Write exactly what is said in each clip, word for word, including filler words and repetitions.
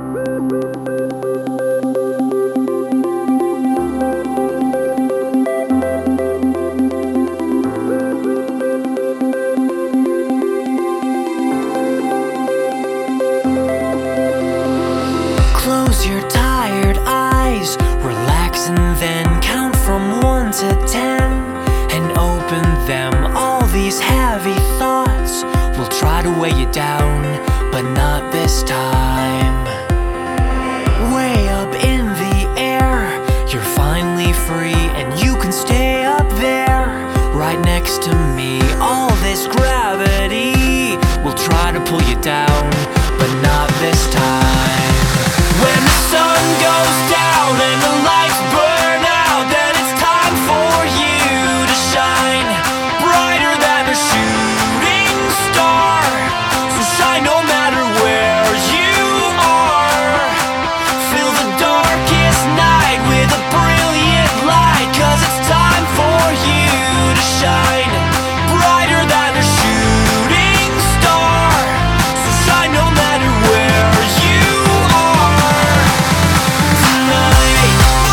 Close your tired eyes, relax and then count from one to ten and open them. All these heavy thoughts will try to weigh you down, but not this time. Way up in the air, you're finally free and you can stay up there right next to me. All this gravity will try to pull you down, but not this time. When the sun goes down and the lights burn out, then it's time for you to shine brighter than a shooting star. So shine no matter where you are. Fill the darkest night with a brilliant light, 'cause it's time for you to shine brighter than a shooting star. So shine no matter where you are tonight.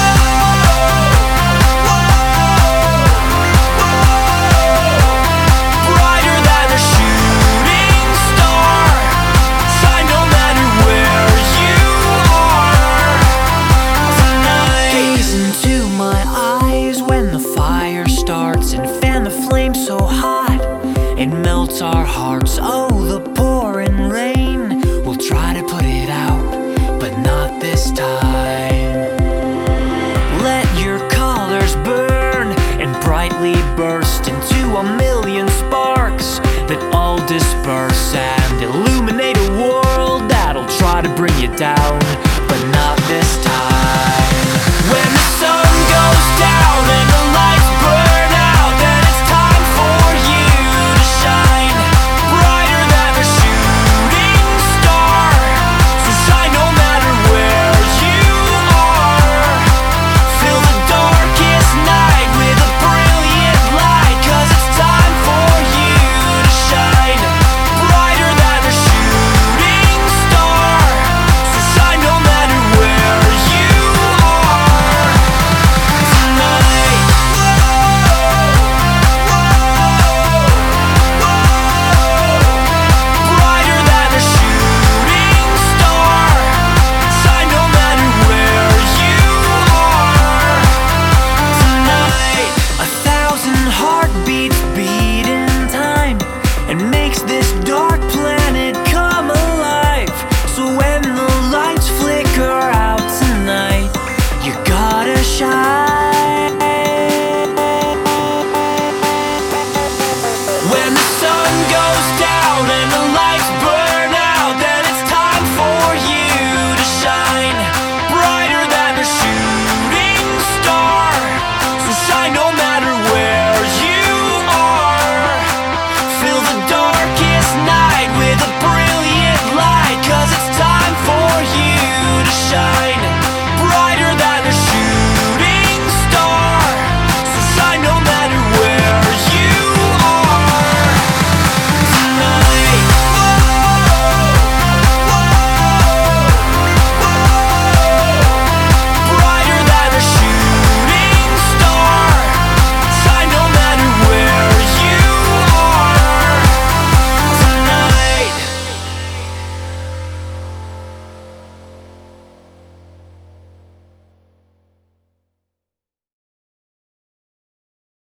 Brighter than a shooting star. Shine no matter where you are tonight. Gaze into my eyes when the fire starts and fan the flame so hot it melts our hearts. Oh, the pouring rain will try to put it out, but not this time. Let your colors burn and brightly burst into a million sparks that all disperse and illuminate a world that'll try to bring you down, but not this